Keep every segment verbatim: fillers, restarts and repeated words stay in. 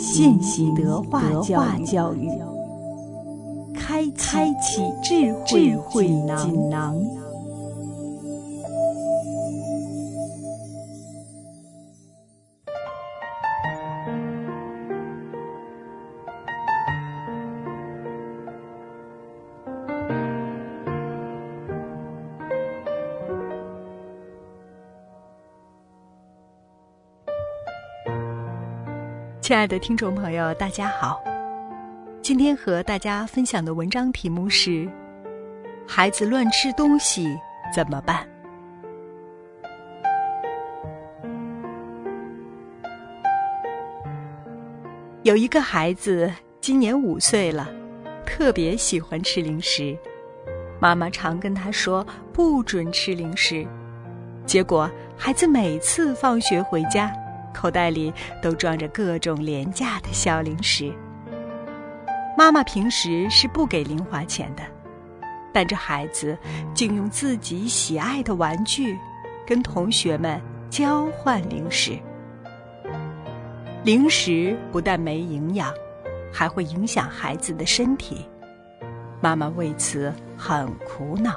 践行德化教育，开开启智慧锦囊。 亲爱的听众朋友，大家好。今天和大家分享的文章题目是：孩子乱吃东西怎么办？有一个孩子今年五岁了，特别喜欢吃零食。妈妈常跟他说不准吃零食，结果孩子每次放学回家，口袋里都装着各种廉价的小零食。妈妈平时是不给零花钱的，但这孩子竟用自己喜爱的玩具跟同学们交换零食。零食不但没营养，还会影响孩子的身体。妈妈为此很苦恼。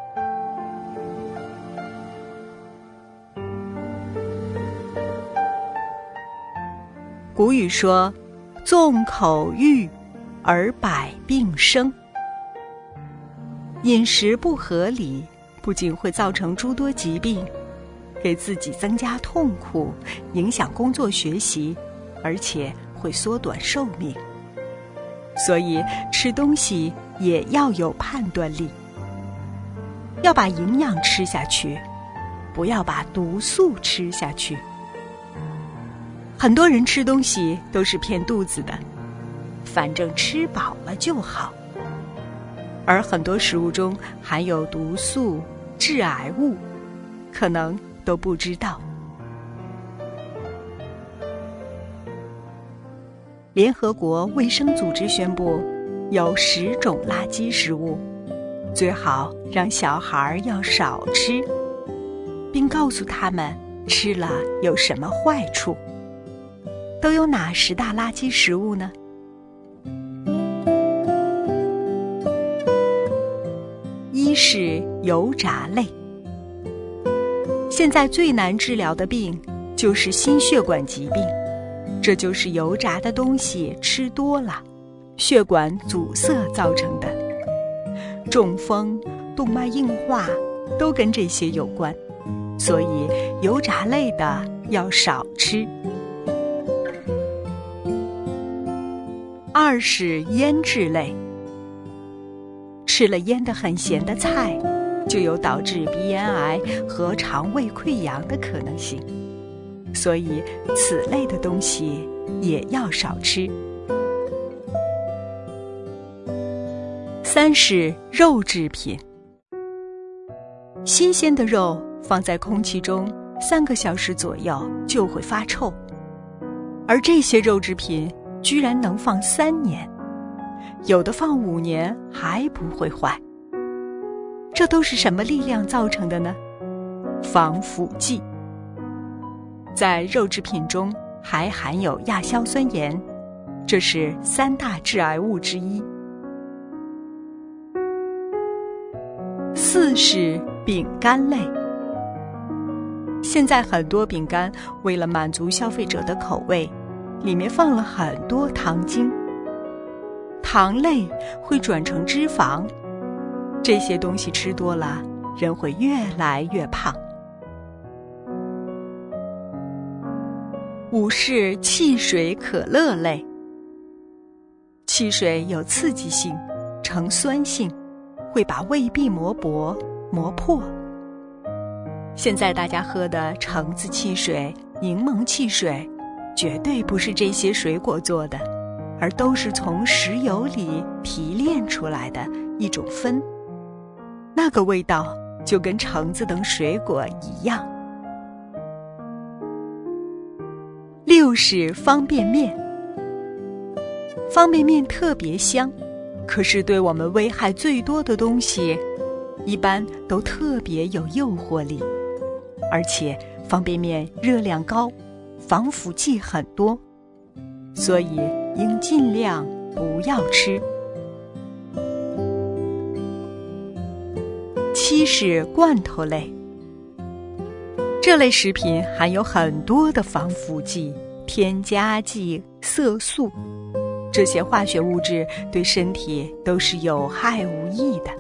古语说，纵口欲而百病生。饮食不合理，不仅会造成诸多疾病，给自己增加痛苦，影响工作学习，而且会缩短寿命。所以吃东西也要有判断力，要把营养吃下去，不要把毒素吃下去。很多人吃东西都是骗肚子的，反正吃饱了就好。而很多食物中含有毒素、致癌物，可能都不知道。联合国卫生组织宣布，有十种垃圾食物，最好让小孩要少吃，并告诉他们吃了有什么坏处。都有哪十大垃圾食物呢？一是油炸类。现在最难治疗的病就是心血管疾病，这就是油炸的东西吃多了，血管阻塞造成的。中风、动脉硬化都跟这些有关，所以油炸类的要少吃。二是腌制类。吃了腌得很咸的菜，就有导致鼻咽癌和肠胃溃疡的可能性，所以此类的东西也要少吃。三是肉制品。新鲜的肉放在空气中三个小时左右就会发臭，而这些肉制品居然能放三年，有的放五年还不会坏。这都是什么力量造成的呢？防腐剂。在肉制品中还含有亚硝酸盐，这是三大致癌物之一。四是饼干类。现在很多饼干为了满足消费者的口味，里面放了很多糖精，糖类会转成脂肪，这些东西吃多了，人会越来越胖。五是汽水、可乐类。汽水有刺激性，呈酸性，会把胃壁磨薄、磨破。现在大家喝的橙子汽水、柠檬汽水，绝对不是这些水果做的，而都是从石油里提炼出来的一种酚，那个味道就跟橙子等水果一样。六是方便面。方便面特别香，可是对我们危害最多的东西，一般都特别有诱惑力，而且方便面热量高，防腐剂很多， 所以应尽量不要吃。七是罐头类，这类食品含有很多的防腐剂、添加剂、色素，这些化学物质对身体都是有害无益的。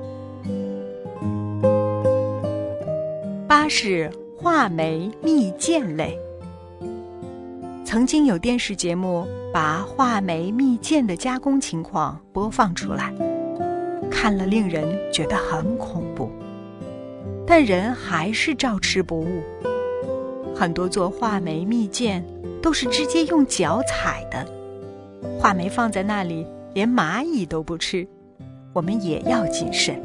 八是话梅蜜饯类，曾经有电视节目把话梅蜜饯的加工情况播放出来，看了令人觉得很恐怖，但人还是照吃不误。很多做话梅蜜饯都是直接用脚踩的，话梅放在那里连蚂蚁都不吃，我们也要谨慎。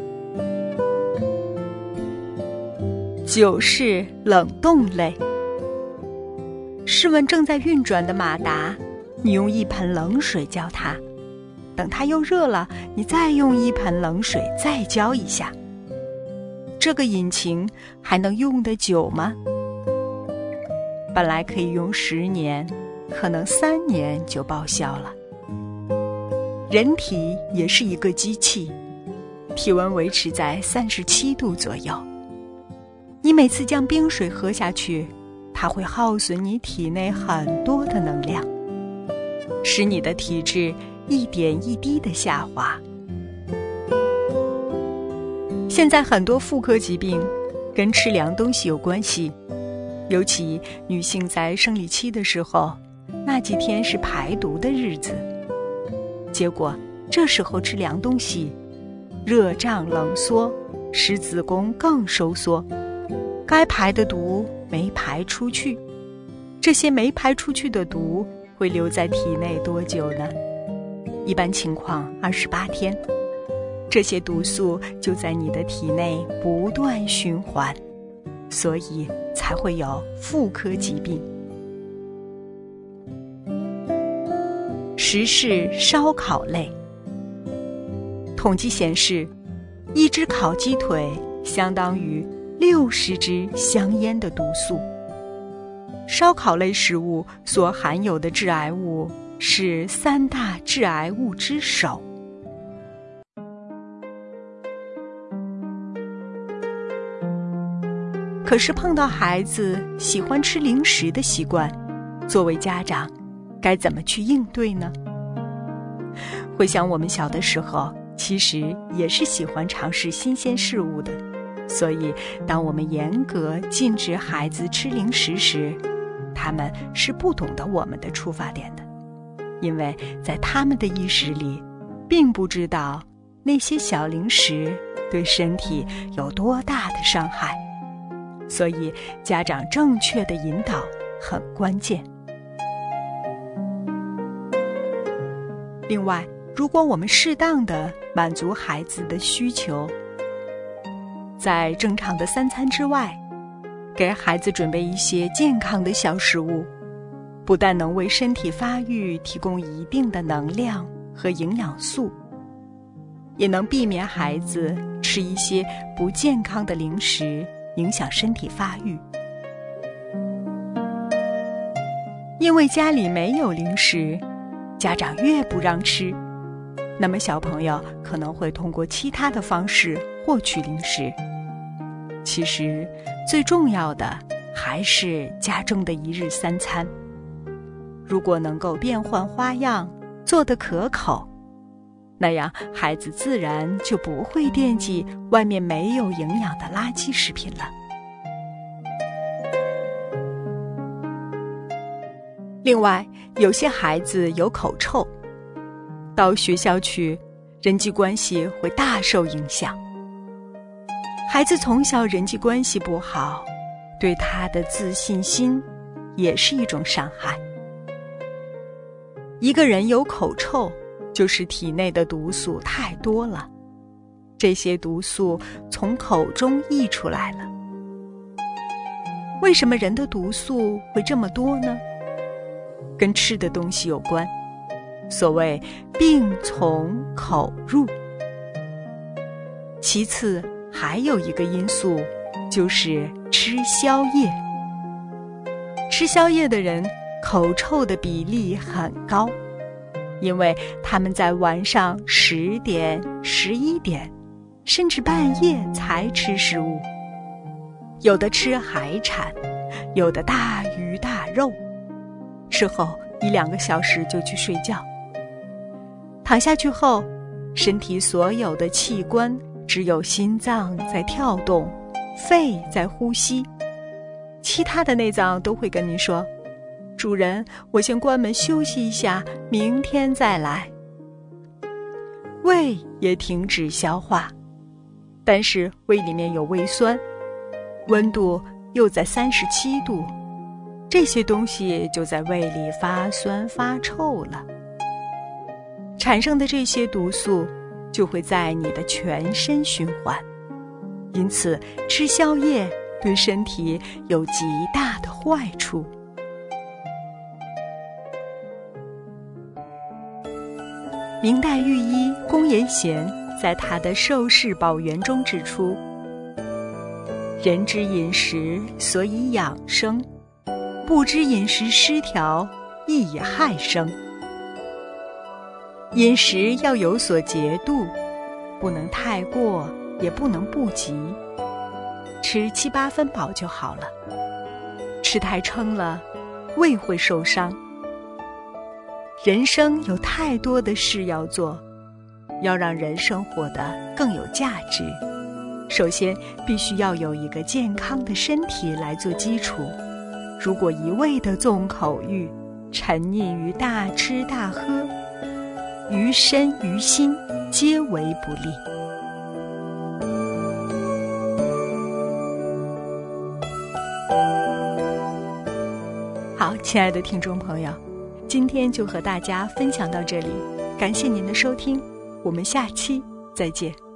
九是冷冻类，试问正在运转的马达，你用一盆冷水浇它，等它又热了，你再用一盆冷水再浇一下，这个引擎还能用得久吗？本来可以用十年，可能三年就报销了。人体也是一个机器，体温维持在三十七度左右，你每次将冰水喝下去，它会耗损你体内很多的能量，使你的体质一点一滴的下滑。现在很多妇科疾病跟吃凉东西有关系，尤其女性在生理期的时候，那几天是排毒的日子，结果这时候吃凉东西，热胀冷缩，使子宫更收缩，该排的毒没排出去，这些没排出去的毒会留在体内多久呢？一般情况二十八天，这些毒素就在你的体内不断循环，所以才会有妇科疾病。十是烧烤类，统计显示，一只烤鸡腿相当于六十支香烟的毒素。烧烤类食物所含有的致癌物是三大致癌物之首。可是碰到孩子喜欢吃零食的习惯，作为家长该怎么去应对呢？回想我们小的时候，其实也是喜欢尝试新鲜事物的，所以当我们严格禁止孩子吃零食时，他们是不懂得我们的出发点的，因为在他们的意识里并不知道那些小零食对身体有多大的伤害，所以家长正确的引导很关键。另外，如果我们适当地满足孩子的需求，在正常的三餐之外，给孩子准备一些健康的小食物，不但能为身体发育提供一定的能量和营养素，也能避免孩子吃一些不健康的零食，影响身体发育。因为家里没有零食，家长越不让吃，那么小朋友可能会通过其他的方式获取零食。其实最重要的还是家中的一日三餐，如果能够变换花样，做得可口，那样孩子自然就不会惦记外面没有营养的垃圾食品了。另外，有些孩子有口臭，到学校去，人际关系会大受影响。孩子从小人际关系不好，对他的自信心也是一种伤害。一个人有口臭，就是体内的毒素太多了，这些毒素从口中溢出来了。为什么人的毒素会这么多呢？跟吃的东西有关，所谓病从口入。其次还有一个因素，就是吃宵夜。吃宵夜的人口臭的比例很高，因为他们在晚上十点、十一点，甚至半夜才吃食物。有的吃海产，有的大鱼大肉，吃后一两个小时就去睡觉。躺下去后，身体所有的器官只有心脏在跳动，肺在呼吸，其他的内脏都会跟你说，主人，我先关门休息一下，明天再来。胃也停止消化，但是胃里面有胃酸，温度又在三十七度，这些东西就在胃里发酸发臭了。产生的这些毒素就会在你的全身循环，因此吃宵夜对身体有极大的坏处。明代御医龚延贤在他的《寿氏宝源》中指出，人之饮食所以养生，不知饮食失调，亦以害生。饮食要有所节度，不能太过，也不能不及，吃七八分饱就好了。吃太撑了，胃会受伤。人生有太多的事要做，要让人生活得更有价值，首先必须要有一个健康的身体来做基础。如果一味地纵口欲，沉溺于大吃大喝，于身于心皆为不利。好，亲爱的听众朋友，今天就和大家分享到这里，感谢您的收听，我们下期再见。